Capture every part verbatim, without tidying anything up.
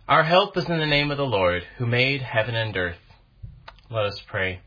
Our help is in the name of the Lord, who made heaven and earth. Let us pray.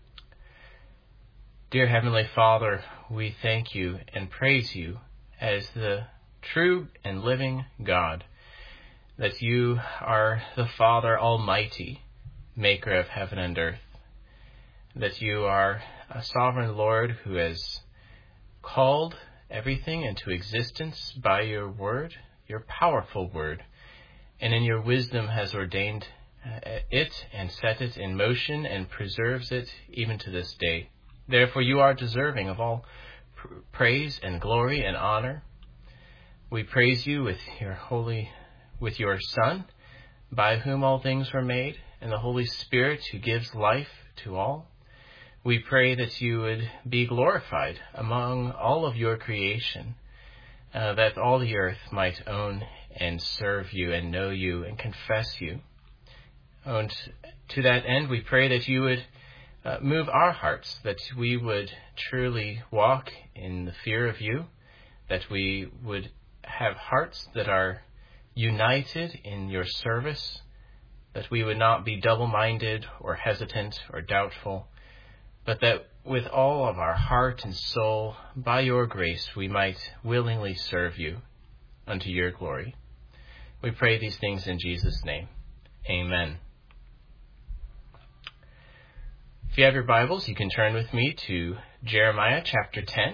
Dear Heavenly Father, we thank you and praise you as the true and living God, that you are the Father Almighty, maker of heaven and earth, that you are a sovereign Lord who has called everything into existence by your word, your powerful word, and in your wisdom has ordained it and set it in motion and preserves it even to this day. Therefore you are deserving of all pr- praise and glory and honor. We praise you with your holy, with your Son, by whom all things were made, and the Holy Spirit who gives life to all. We pray that you would be glorified among all of your creation, uh, that all the earth might own and serve you and know you and confess you. And to that end, we pray that you would uh, move our hearts, that we would truly walk in the fear of you, that we would have hearts that are united in your service, that we would not be double-minded or hesitant or doubtful, but that with all of our heart and soul, by your grace, we might willingly serve you unto your glory. We pray these things in Jesus' name. Amen. If you have your Bibles, you can turn with me to Jeremiah chapter ten.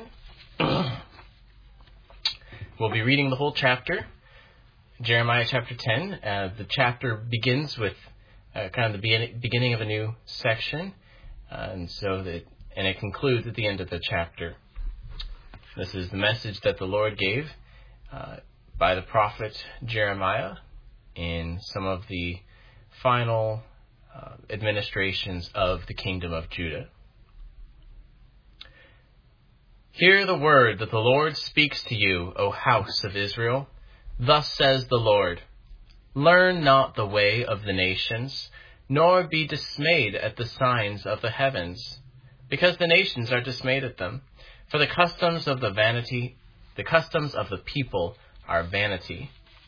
We'll be reading the whole chapter. Jeremiah chapter ten. Uh, the chapter begins with uh, kind of the beginning of a new section. Uh, and so that, and it concludes at the end of the chapter. This is the message that the Lord gave uh, by the prophet Jeremiah in some of the final uh, administrations of the kingdom of Judah. Hear the word that the Lord speaks to you, O house of Israel. Thus says the Lord, learn not the way of the nations, nor be dismayed at the signs of the heavens, because the nations are dismayed at them. For the customs of the vanity, the customs of the people are vanity.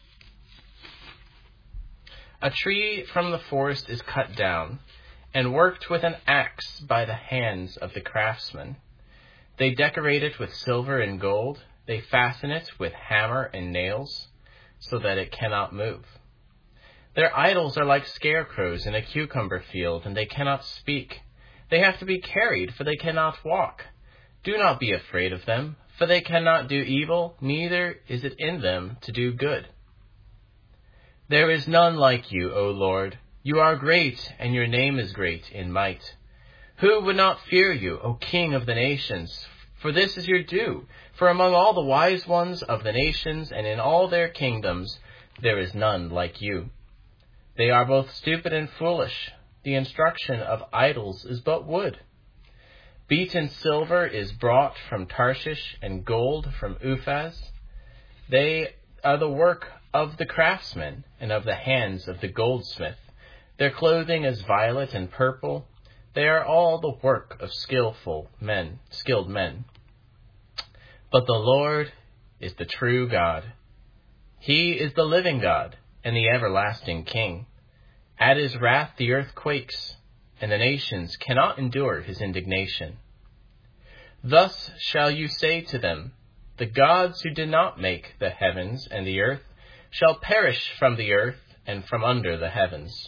A tree from the forest is cut down, and worked with an axe by the hands of the craftsmen. They decorate it with silver and gold. They fasten it with hammer and nails, so that it cannot move. Their idols are like scarecrows in a cucumber field, and they cannot speak. They have to be carried, for they cannot walk. Do not be afraid of them, for they cannot do evil, neither is it in them to do good. There is none like you, O Lord. You are great, and your name is great in might. Who would not fear you, O King of the nations? For this is your due. For among all the wise ones of the nations, and in all their kingdoms, there is none like you. They are both stupid and foolish. The instruction of idols is but wood. Beaten silver is brought from Tarshish, and gold from Uphaz. They are the work of the craftsman, and of the hands of the goldsmith. Their clothing is violet and purple. They are all the work of skillful men, skilled men. But the Lord is the true God. He is the living God and the everlasting King. At his wrath the earth quakes, and the nations cannot endure his indignation. Thus shall you say to them, the gods who did not make the heavens and the earth shall perish from the earth and from under the heavens.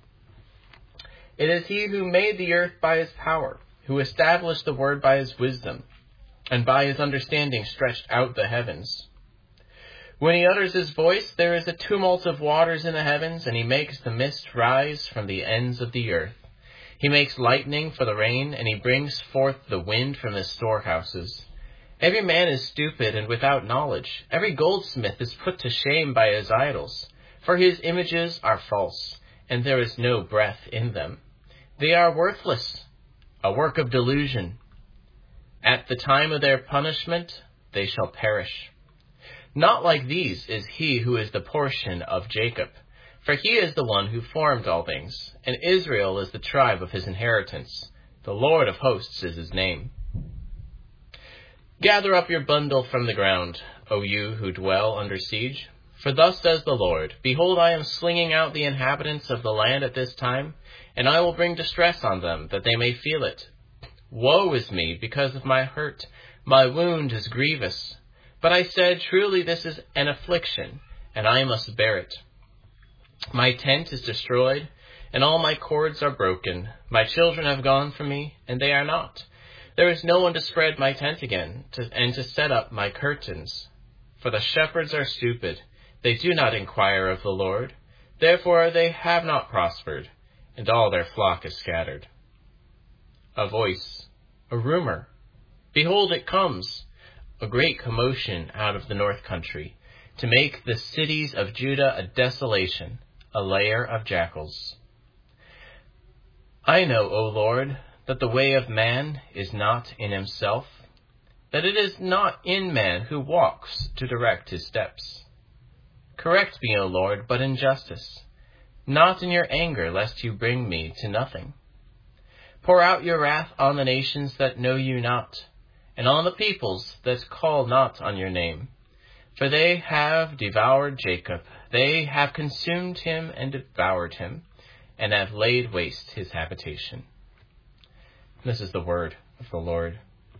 It is he who made the earth by his power, who established the word by his wisdom, and by his understanding stretched out the heavens. When he utters his voice, there is a tumult of waters in the heavens, and he makes the mist rise from the ends of the earth. He makes lightning for the rain, and he brings forth the wind from his storehouses. Every man is stupid and without knowledge. Every goldsmith is put to shame by his idols, for his images are false, and there is no breath in them. They are worthless, a work of delusion. At the time of their punishment, they shall perish. Not like these is he who is the portion of Jacob, for he is the one who formed all things, and Israel is the tribe of his inheritance. The Lord of hosts is his name. Gather up your bundle from the ground, O you who dwell under siege. For thus says the Lord, Behold, I am slinging out the inhabitants of the land at this time, and I will bring distress on them, that they may feel it. Woe is me, because of my hurt. My wound is grievous. But I said, Truly this is an affliction, and I must bear it. My tent is destroyed, and all my cords are broken. My children have gone from me, and they are not. There is no one to spread my tent again, to, and to set up my curtains. For the shepherds are stupid. They do not inquire of the Lord. Therefore they have not prospered, and all their flock is scattered. A voice, a rumor. Behold, it comes, a great commotion out of the north country, to make the cities of Judah a desolation, a lair of jackals. I know, O Lord, that the way of man is not in himself, that it is not in man who walks to direct his steps. Correct me, O Lord, but in justice, not in your anger, lest you bring me to nothing. Pour out your wrath on the nations that know you not, and on the peoples that call not on your name. For they have devoured Jacob, they have consumed him and devoured him, and have laid waste his habitation. This is the word of the Lord.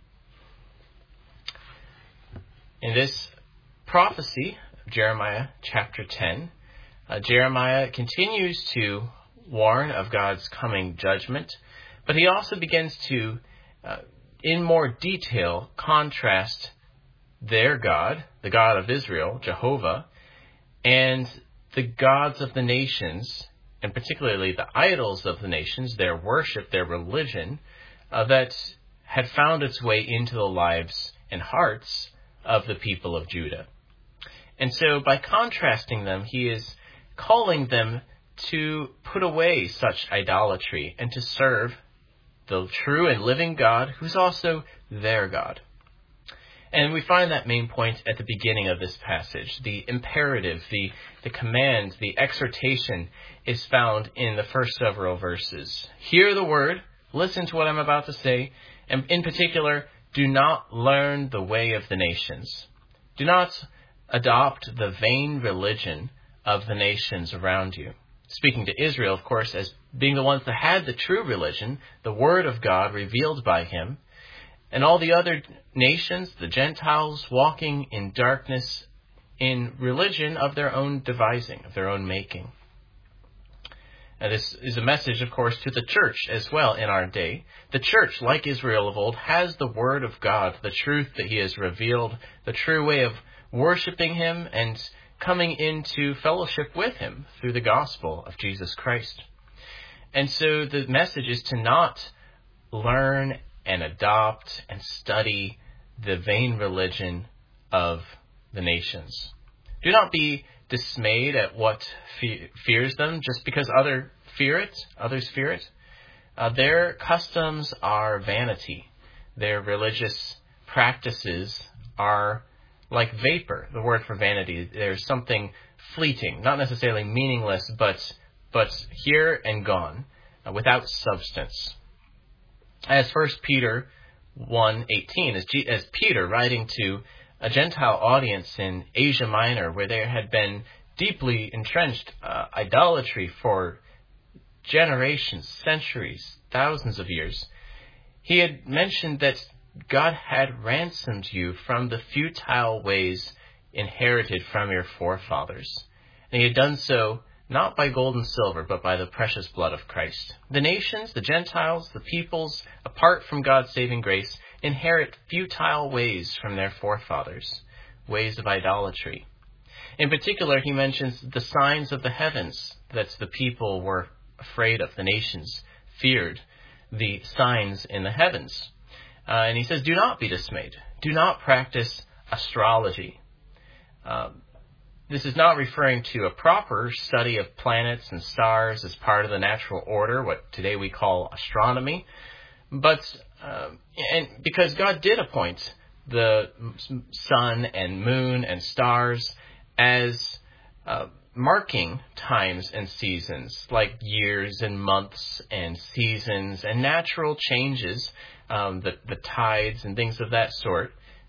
In this prophecy, Jeremiah chapter ten, uh, Jeremiah continues to warn of God's coming judgment, but he also begins to, uh, in more detail, contrast their God, the God of Israel, Jehovah, and the gods of the nations, and particularly the idols of the nations, their worship, their religion, uh, that had found its way into the lives and hearts of the people of Judah. And so by contrasting them, he is calling them to put away such idolatry and to serve the true and living God, who's also their God. And we find that main point at the beginning of this passage. The imperative, the, the command, the exhortation is found in the first several verses. Hear the word, listen to what I'm about to say, and in particular, do not learn the way of the nations. Do not adopt the vain religion of the nations around you. Speaking to Israel, of course, as being the ones that had the true religion, the word of God revealed by him, and all the other nations, the Gentiles, walking in darkness in religion of their own devising, of their own making. And this is a message, of course, to the church as well in our day. The church, like Israel of old, has the word of God, the truth that he has revealed, the true way of worshiping him and coming into fellowship with him through the gospel of Jesus Christ. And so the message is to not learn and adopt and study the vain religion of the nations. Do not be dismayed at what fe- fears them just because other fear it, others fear it. Uh, their customs are vanity. Their religious practices are like vapor. The word for vanity, there's something fleeting, not necessarily meaningless, but but here and gone, uh, without substance. As First Peter one eighteen, as, G, as Peter writing to a Gentile audience in Asia Minor, where there had been deeply entrenched uh, idolatry for generations, centuries, thousands of years, he had mentioned that God had ransomed you from the futile ways inherited from your forefathers. And he had done so not by gold and silver, but by the precious blood of Christ. The nations, the Gentiles, the peoples, apart from God's saving grace, inherit futile ways from their forefathers, ways of idolatry. In particular, he mentions the signs of the heavens that the people were afraid of, the nations feared the signs in the heavens. Uh, and he says, do not be dismayed. Do not practice astrology. Uh, this is not referring to a proper study of planets and stars as part of the natural order, what today we call astronomy. But uh, and because God did appoint the sun and moon and stars as uh, marking times and seasons, like years and months and seasons and natural changes, um, the, the tides and things of that sort.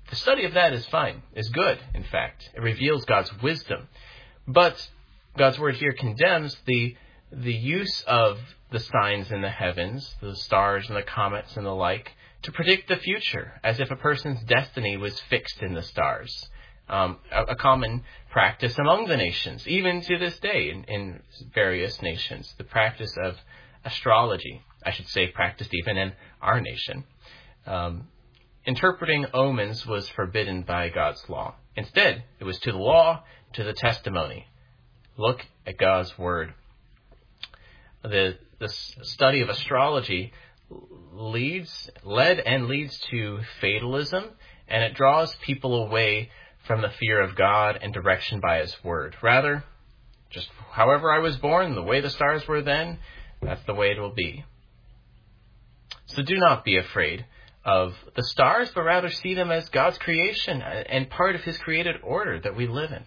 the study of that is fine, is good, in fact. It reveals God's wisdom. But God's word here condemns the the use of the signs in the heavens, the stars and the comets and the like, to predict the future, as if a person's destiny was fixed in the stars. Um, a, a common practice among the nations, even to this day in, in various nations, the practice of astrology, I should say practiced even in our nation. Um, interpreting omens was forbidden by God's law. Instead, it was to the law, to the testimony. Look at God's word. The, the study of astrology leads, led and leads to fatalism, and it draws people away from the fear of God and direction by his word. Rather, just however I was born, the way the stars were then, that's the way it will be. So do not be afraid of the stars, but rather see them as God's creation and part of his created order that we live in.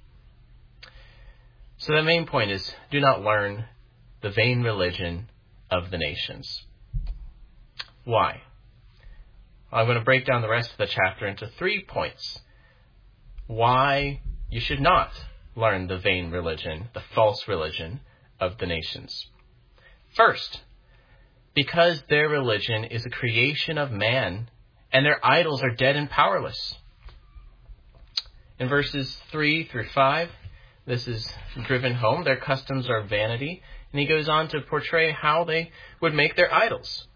So the main point is, do not learn the vain religion of the nations. Why? I'm going to break down the rest of the chapter into three points. Why you should not learn the vain religion, the false religion of the nations. First, because their religion is a creation of man, and their idols are dead and powerless. In verses three through five, this is driven home. Their customs are vanity. And he goes on to portray how they would make their idols.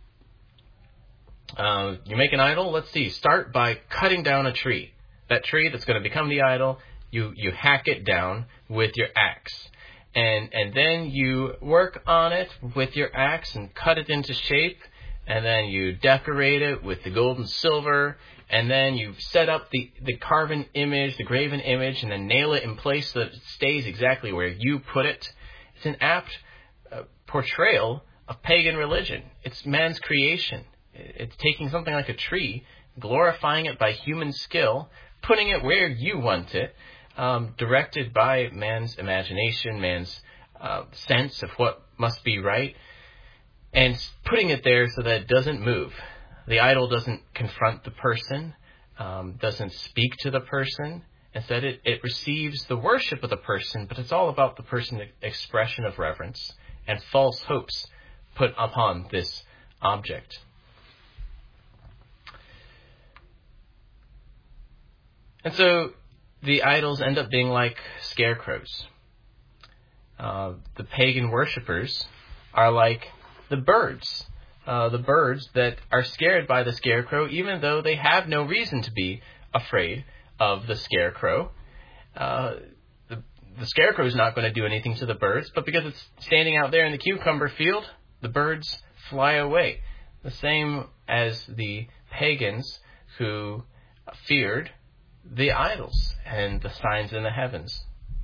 Uh, you make an idol, let's see, start by cutting down a tree. That tree that's going to become the idol, you, you hack it down with your axe. And, and then you work on it with your axe and cut it into shape. And then you decorate it with the gold and silver. And then you set up the, the carven image, the graven image, and then nail it in place so that it stays exactly where you put it. It's an apt uh, portrayal of pagan religion. It's man's creation. It's taking something like a tree, glorifying it by human skill, putting it where you want it, um, directed by man's imagination, man's uh, sense of what must be right, and putting it there so that it doesn't move. The idol doesn't confront the person, um, doesn't speak to the person. Instead, it, it receives the worship of the person, but it's all about the person's expression of reverence and false hopes put upon this object. And so the idols end up being like scarecrows. Uh, the pagan worshippers are like the birds. Uh, the birds that are scared by the scarecrow, even though they have no reason to be afraid of the scarecrow. Uh, the, the scarecrow is not going to do anything to the birds, but because it's standing out there in the cucumber field, the birds fly away. The same as the pagans who feared the idols and the signs in the heavens.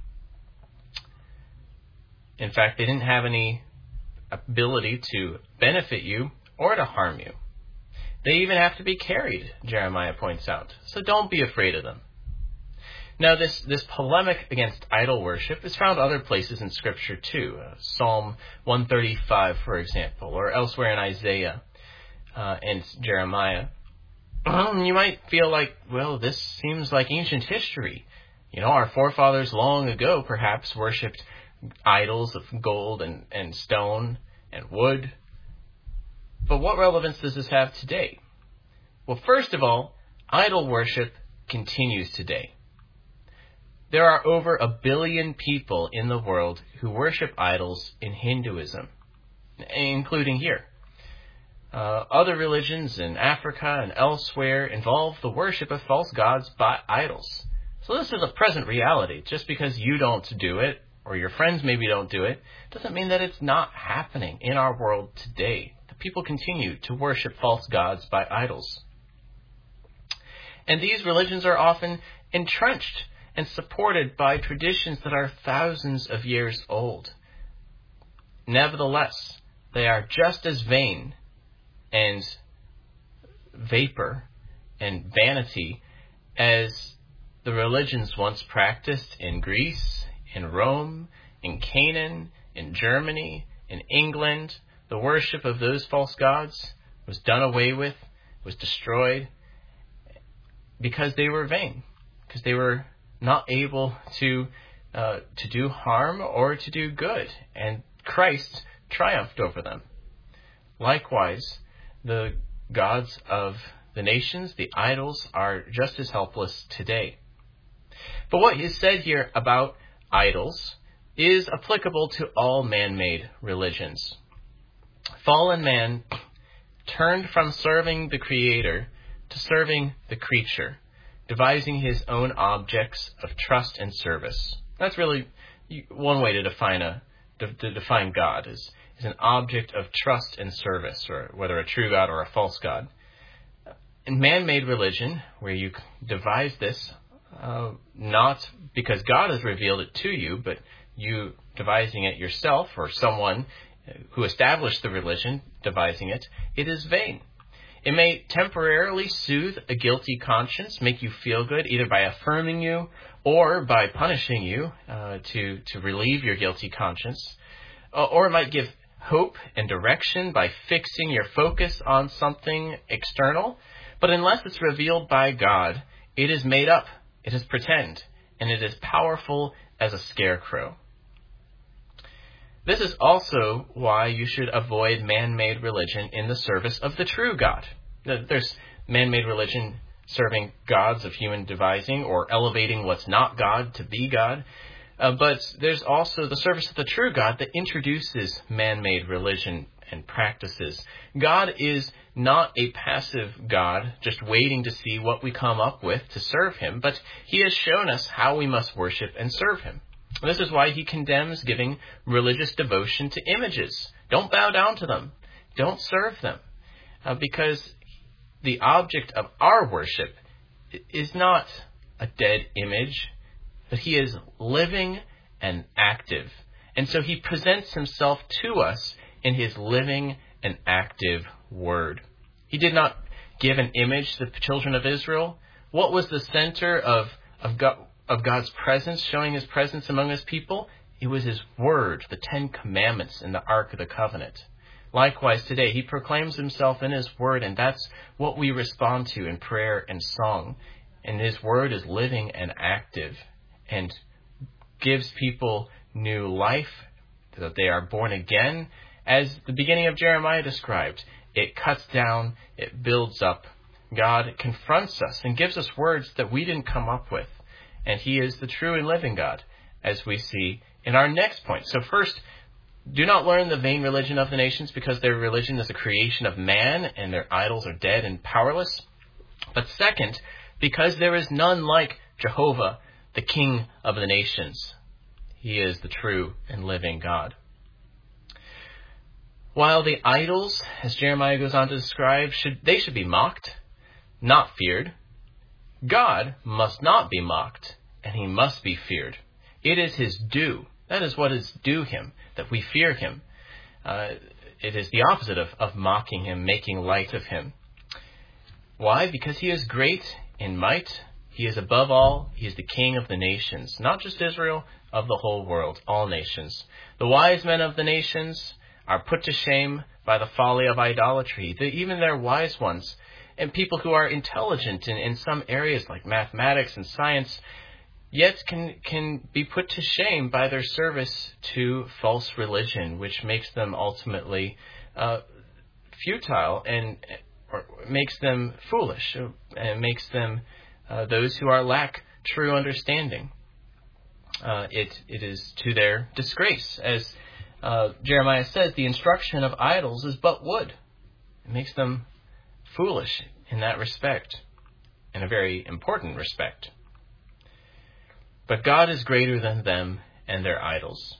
In fact, they didn't have any ability to benefit you or to harm you. They even have to be carried, Jeremiah points out. So don't be afraid of them. Now, this, this polemic against idol worship is found other places in Scripture too. Uh, Psalm one thirty-five, for example, or elsewhere in Isaiah uh, and Jeremiah. You might feel like, well, this seems like ancient history. You know, our forefathers long ago perhaps worshipped idols of gold and, and stone and wood. But what relevance does this have today? Well, first of all, idol worship continues today. There are over a billion people in the world who worship idols in Hinduism, including here. Uh, other religions in Africa and elsewhere involve the worship of false gods by idols. So this is a present reality. Just because you don't do it, or your friends maybe don't do it, doesn't mean that it's not happening in our world today. The people continue to worship false gods by idols. And these religions are often entrenched and supported by traditions that are thousands of years old. Nevertheless, they are just as vain and vapor and vanity as the religions once practiced in Greece, in Rome, in Canaan, in Germany, in England. The worship of those false gods was done away with, was destroyed. because they were vain, because they were not able to uh, to do harm or to do good, and Christ triumphed over them. Likewise, the gods of the nations, the idols, are just as helpless today. But what is said here about idols is applicable to all man-made religions. Fallen man turned from serving the Creator to serving the creature, devising his own objects of trust and service. That's really one way to define a to, to define God is, is an object of trust and service, or whether a true God or a false God. In man-made religion, where you devise this, uh, not because God has revealed it to you, but you devising it yourself, or someone who established the religion devising it, it is vain. It may temporarily soothe a guilty conscience, make you feel good, either by affirming you or by punishing you uh, to, to relieve your guilty conscience. Uh, or it might give hope and direction by fixing your focus on something external. But unless it's revealed by God, it is made up, it is pretend, and it is powerful as a scarecrow. This is also why you should avoid man-made religion in the service of the true God. There's man-made religion serving gods of human devising or elevating what's not God to be God. Uh, but there's also the service of the true God that introduces man-made religion and practices. God is not a passive God, just waiting to see what we come up with to serve him, but he has shown us how we must worship and serve him. This is why he condemns giving religious devotion to images. Don't bow down to them. Don't serve them. Uh, because the object of our worship is not a dead image, but he is living and active. And so he presents himself to us in his living and active word. He did not give an image to the children of Israel. What was the center of, of God? of God's presence, showing his presence among his people? It was his word, the Ten Commandments in the Ark of the Covenant. Likewise, today, he proclaims himself in his word, and that's what we respond to in prayer and song. And his word is living and active and gives people new life, that they are born again. As the beginning of Jeremiah described, it cuts down, it builds up. God confronts us and gives us words that we didn't come up with. And he is the true and living God, as we see in our next point. So first, do not learn the vain religion of the nations, because their religion is a creation of man, and their idols are dead and powerless. But second, because there is none like Jehovah, the King of the nations. He is the true and living God. While the idols, as Jeremiah goes on to describe, should they should be mocked, not feared, God must not be mocked, and he must be feared. It is his due. That is what is due him, that we fear him. Uh, it is the opposite of, of mocking him, making light of him. Why? Because he is great in might. He is above all. He is the King of the nations, not just Israel, of the whole world, all nations. The wise men of the nations are put to shame by the folly of idolatry. The, even their wise ones, and people who are intelligent in, in some areas like mathematics and science, yet can can be put to shame by their service to false religion, which makes them ultimately uh, futile and or makes them foolish, and makes them uh, those who are lack true understanding. Uh, it it is to their disgrace, as uh, Jeremiah says, the instruction of idols is but wood. It makes them foolish in that respect, in a very important respect. But God is greater than them and their idols.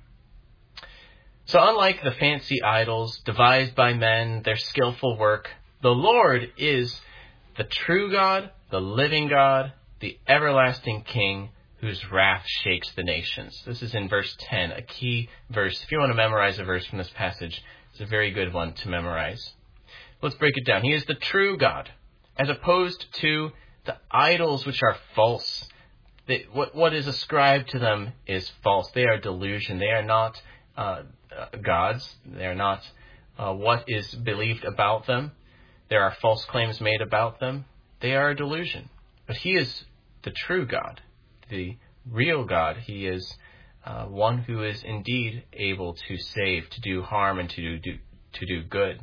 So unlike the fancy idols devised by men, their skillful work, the Lord is the true God, the living God, the everlasting King, whose wrath shakes the nations. This is in verse ten, a key verse. If you want to memorize a verse from this passage, it's a very good one to memorize. Let's break it down. He is the true God, as opposed to the idols which are false. They, what, what is ascribed to them is false. They are delusion. They are not uh, uh, gods. They are not uh, what is believed about them. There are false claims made about them. They are a delusion. But he is the true God, the real God. He is uh, one who is indeed able to save, to do harm, and to do to do good.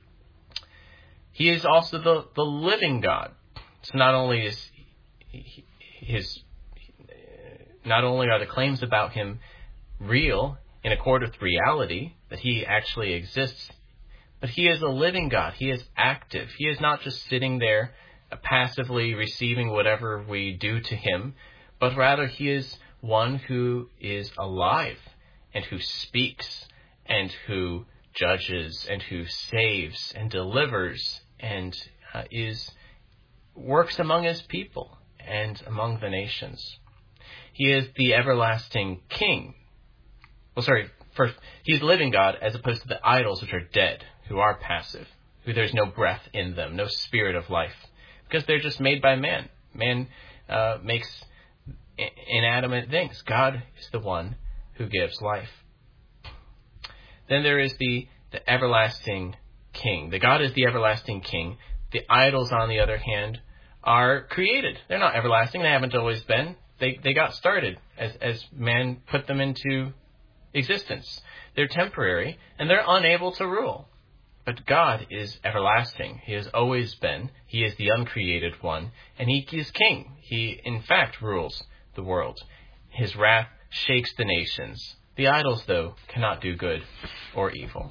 He is also the, the living God. So not only is his not only are the claims about him real in accord with reality, that he actually exists, but he is a living God. He is active. He is not just sitting there uh, passively receiving whatever we do to him, but rather he is one who is alive and who speaks and who judges and who saves and delivers and uh, is works among his people and among the nations. He is the everlasting King. Well, sorry, first, he's the living God as opposed to the idols which are dead, who are passive, who there's no breath in them, no spirit of life, because they're just made by man. Man uh, makes inanimate things. God is the one who gives life. Then there is the, the everlasting King. The God is the everlasting King. The idols, on the other hand, are created. They're not everlasting. They haven't always been. They they got started as, as man put them into existence. They're temporary, and they're unable to rule. But God is everlasting. He has always been. He is the uncreated one, and he is king. He, in fact, rules the world. His wrath shakes the nations. The idols, though, cannot do good or evil.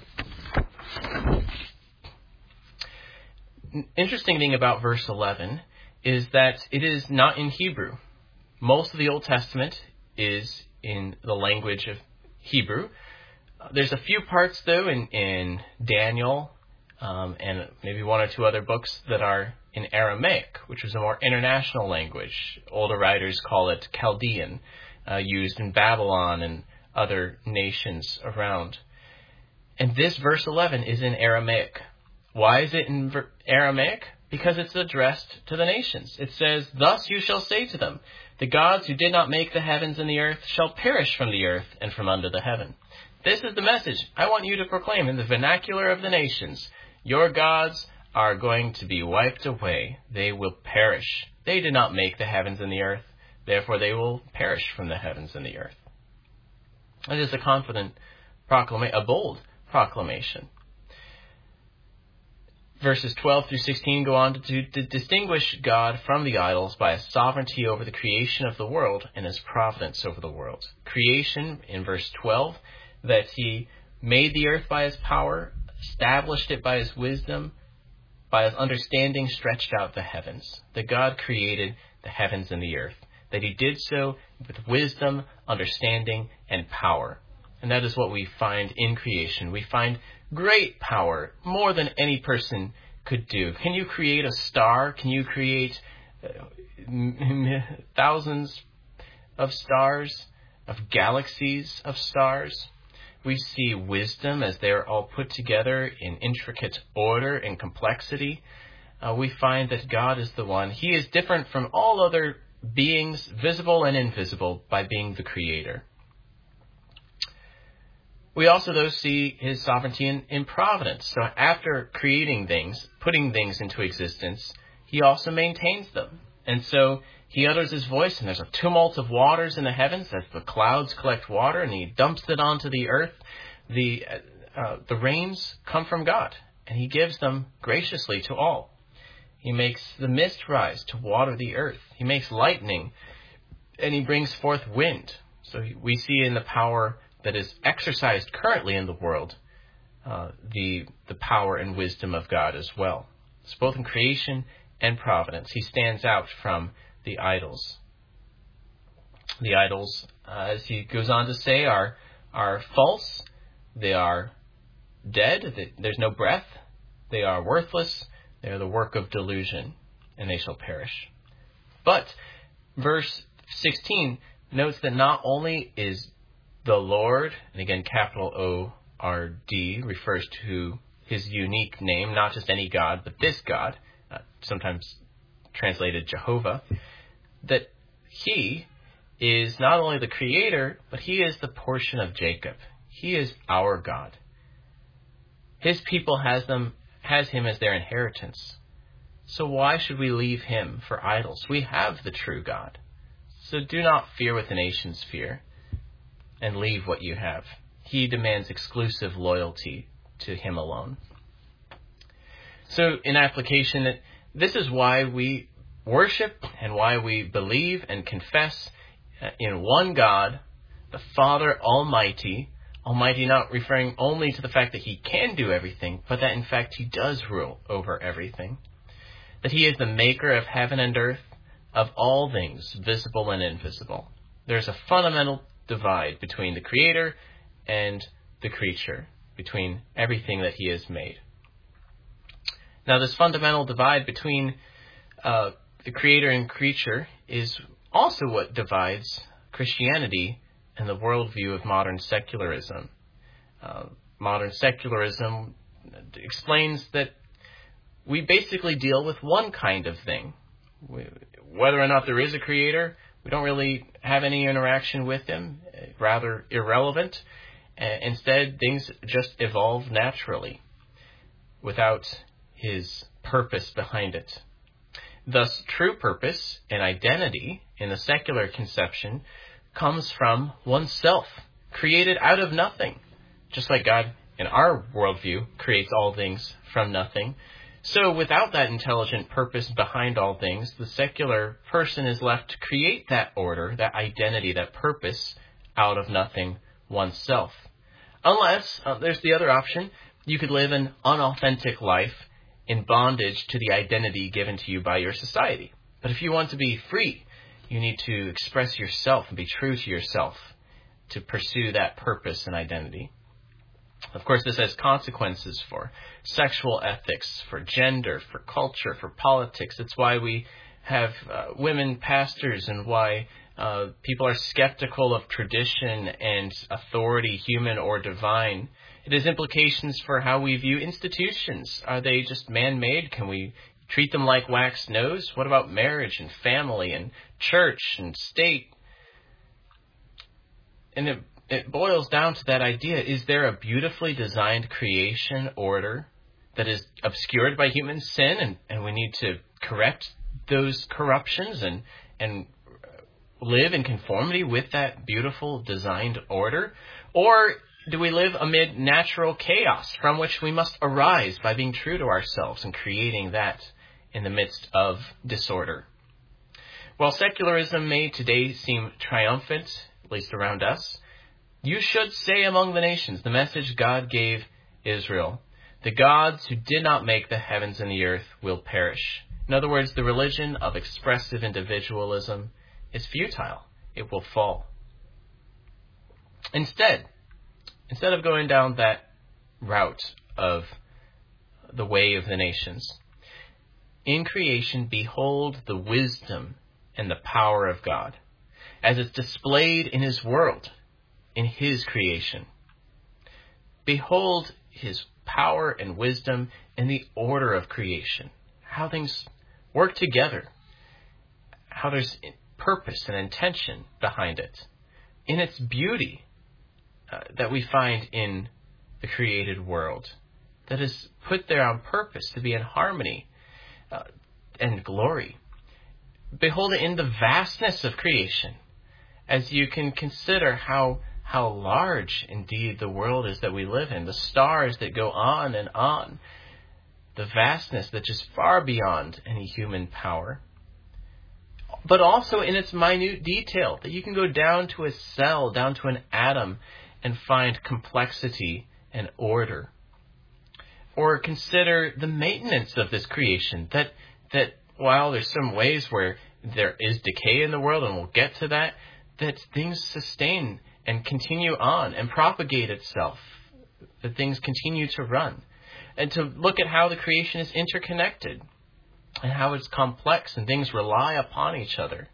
Interesting thing about verse eleven is that it is not in Hebrew. Most of the Old Testament is in the language of Hebrew. Uh, there's a few parts, though, in, in Daniel um, and maybe one or two other books that are in Aramaic, which is a more international language. Older writers call it Chaldean, uh, used in Babylon and other nations around. And this verse eleven is in Aramaic. Why is it in ver- Aramaic? Because it's addressed to the nations. It says, "Thus you shall say to them, the gods who did not make the heavens and the earth shall perish from the earth and from under the heaven." This is the message I want you to proclaim in the vernacular of the nations. Your gods are going to be wiped away. They will perish. They did not make the heavens and the earth. Therefore they will perish from the heavens and the earth. It is a confident proclamation, a bold proclamation. Verses twelve through sixteen go on to, to distinguish God from the idols by his sovereignty over the creation of the world and his providence over the world. Creation, in verse twelve, that he made the earth by his power, established it by his wisdom, by his understanding stretched out the heavens. That God created the heavens and the earth. That he did so with wisdom, understanding, and power. And that is what we find in creation. We find great power, more than any person could do. Can you create a star? Can you create uh, thousands of stars, of galaxies of stars? We see wisdom as they're all put together in intricate order and complexity. Uh, we find that God is the one. He is different from all other beings, visible and invisible, by being the creator. We also, though, see his sovereignty in, in providence. So after creating things, putting things into existence, he also maintains them. And so he utters his voice, and there's a tumult of waters in the heavens as the clouds collect water, and he dumps it onto the earth. The, uh, the rains come from God, and he gives them graciously to all. He makes the mist rise to water the earth. He makes lightning, and he brings forth wind. So we see in the power that is exercised currently in the world, uh, the the power and wisdom of God as well. It's both in creation and providence. He stands out from the idols. The idols, uh, as he goes on to say, are are false. They are dead. They, there's no breath. They are worthless. They are the work of delusion, and they shall perish. But verse sixteen notes that not only is the Lord, and again, capital O R D, refers to his unique name, not just any God, but this God, uh, sometimes translated Jehovah, that he is not only the creator, but he is the portion of Jacob. He is our God. His people has them has him as their inheritance. So why should we leave him for idols? We have the true God. So do not fear what the nations fear, and leave what you have. He demands exclusive loyalty to him alone. So in application, this is why we worship and why we believe and confess in one God, the Father Almighty. Almighty not referring only to the fact that he can do everything, but that in fact he does rule over everything. That he is the maker of heaven and earth, of all things, visible and invisible. There's a fundamental divide between the Creator and the creature, between everything that he has made. Now, this fundamental divide between uh, the Creator and creature is also what divides Christianity and the worldview of modern secularism. Uh, modern secularism explains that we basically deal with one kind of thing. We, whether or not there is a creator, we don't really have any interaction with him, rather irrelevant. Uh, instead, things just evolve naturally without his purpose behind it. Thus, true purpose and identity in the secular conception comes from oneself, created out of nothing. Just like God, in our worldview, creates all things from nothing. So without that intelligent purpose behind all things, the secular person is left to create that order, that identity, that purpose out of nothing oneself. Unless, uh, there's the other option, you could live an unauthentic life in bondage to the identity given to you by your society. But if you want to be free, you need to express yourself and be true to yourself to pursue that purpose and identity. Of course, this has consequences for sexual ethics, for gender, for culture, for politics. It's why we have uh, women pastors and why uh, people are skeptical of tradition and authority, human or divine. It has implications for how we view institutions. Are they just man-made? Can we treat them like wax nose? What about marriage and family and church and state? And it It boils down to that idea. Is there a beautifully designed creation order that is obscured by human sin, and, and we need to correct those corruptions and, and live in conformity with that beautiful designed order? Or do we live amid natural chaos from which we must arise by being true to ourselves and creating that in the midst of disorder? While secularism may today seem triumphant, at least around us, you should say among the nations the message God gave Israel. The gods who did not make the heavens and the earth will perish. In other words, the religion of expressive individualism is futile. It will fall. Instead, instead of going down that route of the way of the nations, in creation, behold the wisdom and the power of God as it's displayed in his world, in his creation. Behold his power and wisdom in the order of creation, how things work together, how there's purpose and intention behind it, in its beauty uh, that we find in the created world, that is put there on purpose to be in harmony uh, and glory. Behold it in the vastness of creation, as you can consider how How large, indeed, the world is that we live in, the stars that go on and on, the vastness that's just far beyond any human power. But also in its minute detail, that you can go down to a cell, down to an atom, and find complexity and order. Or consider the maintenance of this creation, that, that while there's some ways where there is decay in the world, and we'll get to that, that things sustain and continue on and propagate itself, that things continue to run. And to look at how the creation is interconnected and how it's complex and things rely upon each other.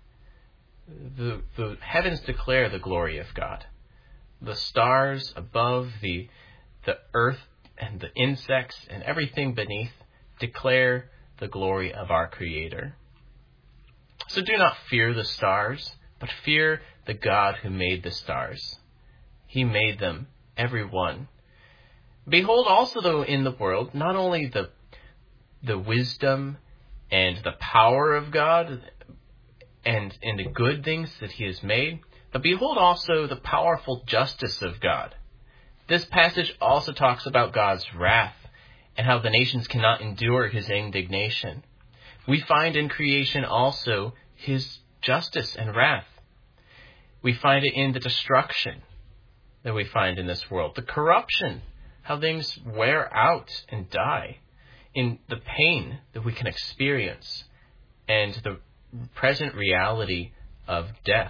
The, the heavens declare the glory of God. The stars above, the, the earth and the insects and everything beneath declare the glory of our Creator. So do not fear the stars, but fear the God who made the stars. He made them, every one. Behold also, though, in the world, not only the the wisdom and the power of God and in the good things that he has made, but behold also the powerful justice of God. This passage also talks about God's wrath and how the nations cannot endure his indignation. We find in creation also his justice and wrath. We find it in the destruction that we find in this world, the corruption, how things wear out and die, in the pain that we can experience, and the present reality of death.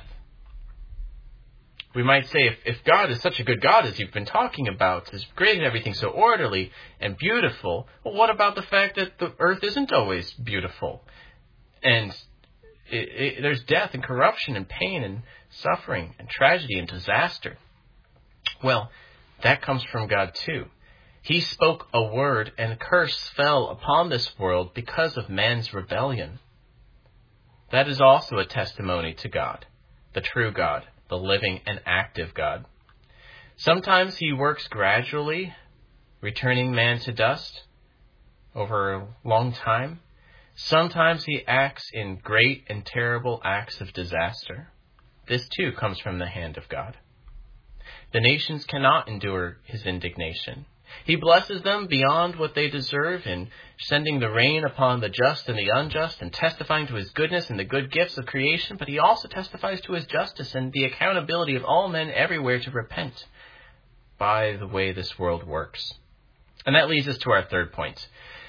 We might say, if, if God is such a good God as you've been talking about, has created everything so orderly and beautiful, well, what about the fact that the earth isn't always beautiful? And it, it, there's death and corruption and pain and suffering and tragedy and disaster. Well, that comes from God too. He spoke a word and a curse fell upon this world because of man's rebellion. That is also a testimony to God, the true God, the living and active God. Sometimes he works gradually, returning man to dust over a long time. Sometimes he acts in great and terrible acts of disaster. This too comes from the hand of God. The nations cannot endure his indignation. He blesses them beyond what they deserve in sending the rain upon the just and the unjust and testifying to his goodness and the good gifts of creation, but he also testifies to his justice and the accountability of all men everywhere to repent by the way this world works. And that leads us to our third point.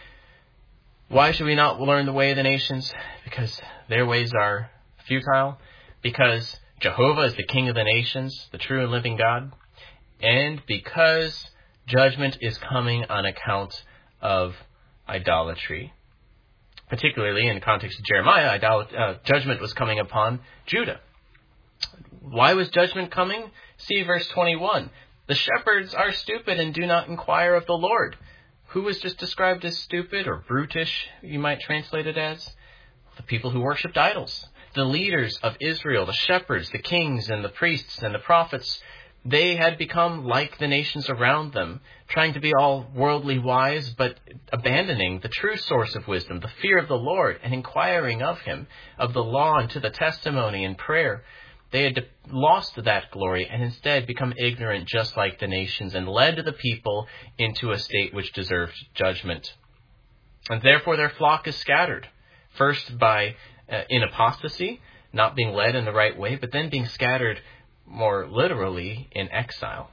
Why should we not learn the way of the nations? Because their ways are futile. Because Jehovah is the King of the nations, the true and living God. And because judgment is coming on account of idolatry. Particularly in the context of Jeremiah, idol- uh, judgment was coming upon Judah. Why was judgment coming? See verse twenty-one. The shepherds are stupid and do not inquire of the Lord. Who was just described as stupid or brutish, you might translate it as? The people who worshipped idols. The leaders of Israel, the shepherds, the kings and the priests and the prophets, they had become like the nations around them, trying to be all worldly wise, but abandoning the true source of wisdom, the fear of the Lord, and inquiring of him, of the law and to the testimony and prayer. They had lost that glory and instead become ignorant just like the nations and led the people into a state which deserved judgment. And therefore their flock is scattered, first by uh, in apostasy, not being led in the right way, but then being scattered more literally in exile.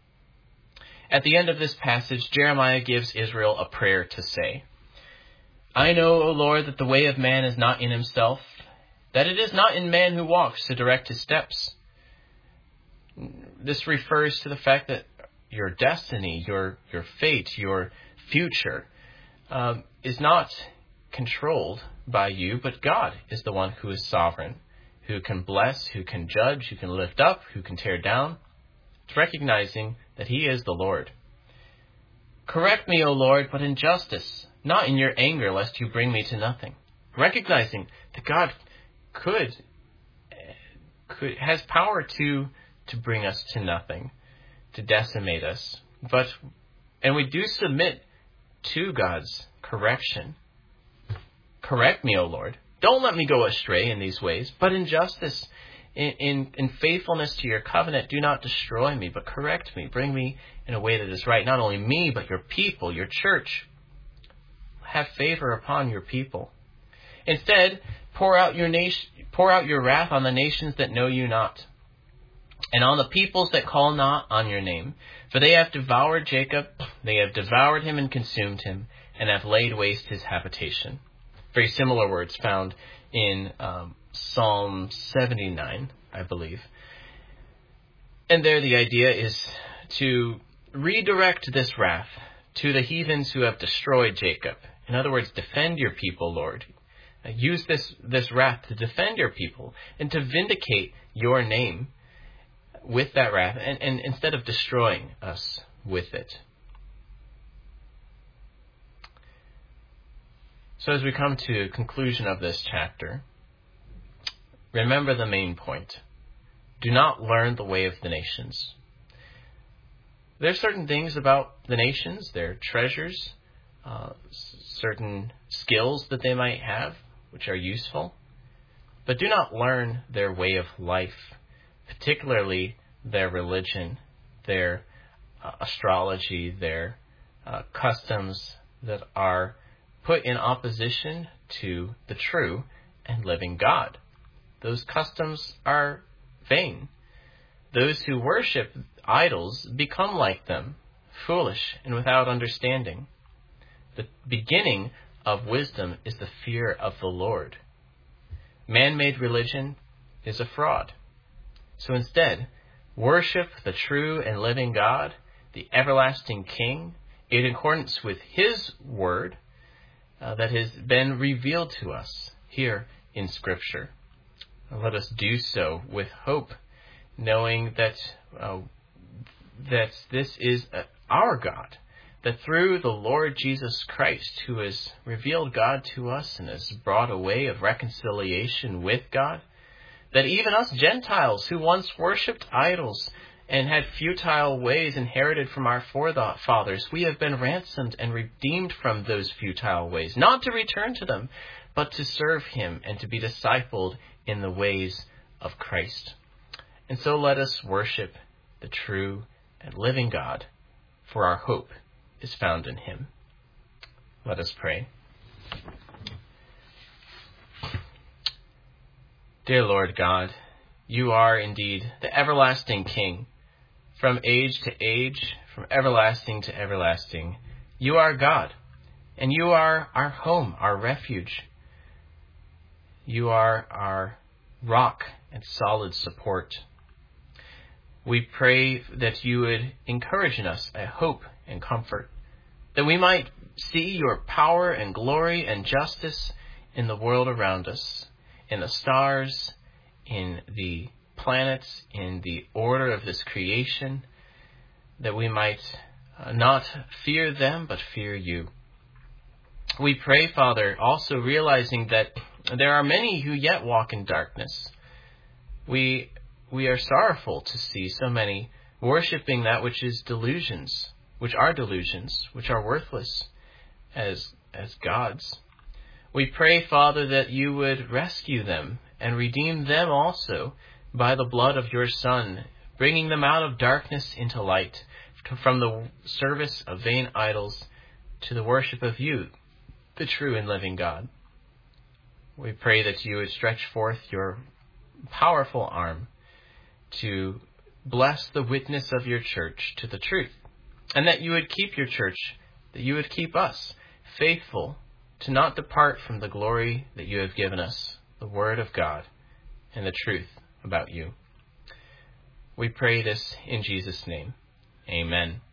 At the end of this passage, Jeremiah gives Israel a prayer to say, I know, O Lord, that the way of man is not in himself, that it is not in man who walks to direct his steps. This refers to the fact that your destiny, your your fate, your future um, is not controlled by you, but God is the one who is sovereign, who can bless, who can judge, who can lift up, who can tear down. It's recognizing that he is the Lord. Correct me, O Lord, but in justice, not in your anger, lest you bring me to nothing. Recognizing that God could, could has power to to bring us to nothing, to decimate us. But and we do submit to God's correction. Correct me, O Lord. Don't let me go astray in these ways, but in justice, in, in, in faithfulness to your covenant, do not destroy me, but correct me. Bring me in a way that is right. Not only me, but your people, your church. Have favor upon your people. Instead, pour out your nation, pour out your wrath on the nations that know you not, and on the peoples that call not on your name. For they have devoured Jacob, they have devoured him and consumed him, and have laid waste his habitation. Very similar words found in um, Psalm seventy-nine, I believe. And there the idea is to redirect this wrath to the heathens who have destroyed Jacob. In other words, defend your people, Lord. Use this, this wrath to defend your people and to vindicate your name with that wrath, and, and instead of destroying us with it. So as we come to the conclusion of this chapter, remember the main point. Do not learn the way of the nations. There are certain things about the nations, their treasures, uh, certain skills that they might have, which are useful, but do not learn their way of life, particularly their religion, their uh, astrology, their uh, customs that are put in opposition to the true and living God. Those customs are vain. Those who worship idols become like them, foolish and without understanding. The beginning of wisdom is the fear of the Lord. Man-made religion is a fraud. So instead, worship the true and living God, the everlasting King, in accordance with His word uh, that has been revealed to us here in Scripture. Let us do so with hope, knowing that uh, that this is uh, our God, that through the Lord Jesus Christ, who has revealed God to us and has brought a way of reconciliation with God, that even us Gentiles who once worshipped idols and had futile ways inherited from our forefathers, we have been ransomed and redeemed from those futile ways, not to return to them, but to serve Him and to be discipled in the ways of Christ. And so let us worship the true and living God, for our hope is found in Him. Let us pray. Dear Lord God, You are indeed the everlasting King. From age to age, from everlasting to everlasting, You are God, and You are our home, our refuge. You are our rock and solid support. We pray that You would encourage in us a hope and comfort, that we might see Your power and glory and justice in the world around us, in the stars, in the planets, in the order of this creation, that we might uh, not fear them, but fear You. We pray, Father, also realizing that there are many who yet walk in darkness. We we are sorrowful to see so many worshiping that which is delusions, which are delusions, which are worthless as as gods. We pray, Father, that You would rescue them and redeem them also by the blood of Your Son, bringing them out of darkness into light, from the service of vain idols to the worship of You, the true and living God. We pray that You would stretch forth Your powerful arm to bless the witness of Your church to the truth, and that You would keep Your church, that You would keep us faithful to not depart from the glory that You have given us, the Word of God, and the truth about You. We pray this in Jesus' name. Amen.